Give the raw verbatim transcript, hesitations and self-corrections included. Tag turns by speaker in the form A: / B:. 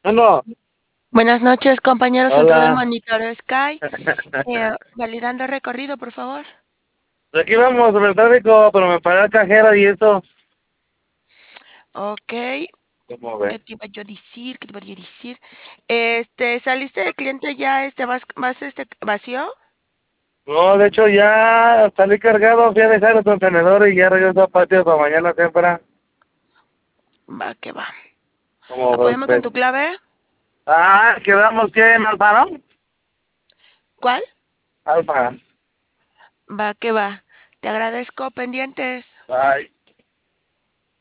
A: Bueno,
B: Buenas noches, compañero centro del
A: hola.
B: monitor Sky. Eh, validando recorrido, por favor.
A: Aquí vamos sobre el tráfico, pero me paré al cajero y eso.
B: Ok.
A: ¿Cómo ve?
B: ¿Qué te iba yo a decir? ¿Qué te iba yo a decir? Este, ¿saliste de cliente ya, este, vas, vas, este, vacío?
A: No, de hecho ya salí cargado, fui a dejar el contenedor y ya regreso a patio para mañana temprano.
B: Va, que va.
A: ¿Cómo ve
B: Apóyame con
A: usted?
B: tu clave.
A: Ah, quedamos que en Alfa, ¿no?
B: ¿Cuál?
A: Alfa.
B: Va, que va. Te agradezco, pendientes.
A: Bye.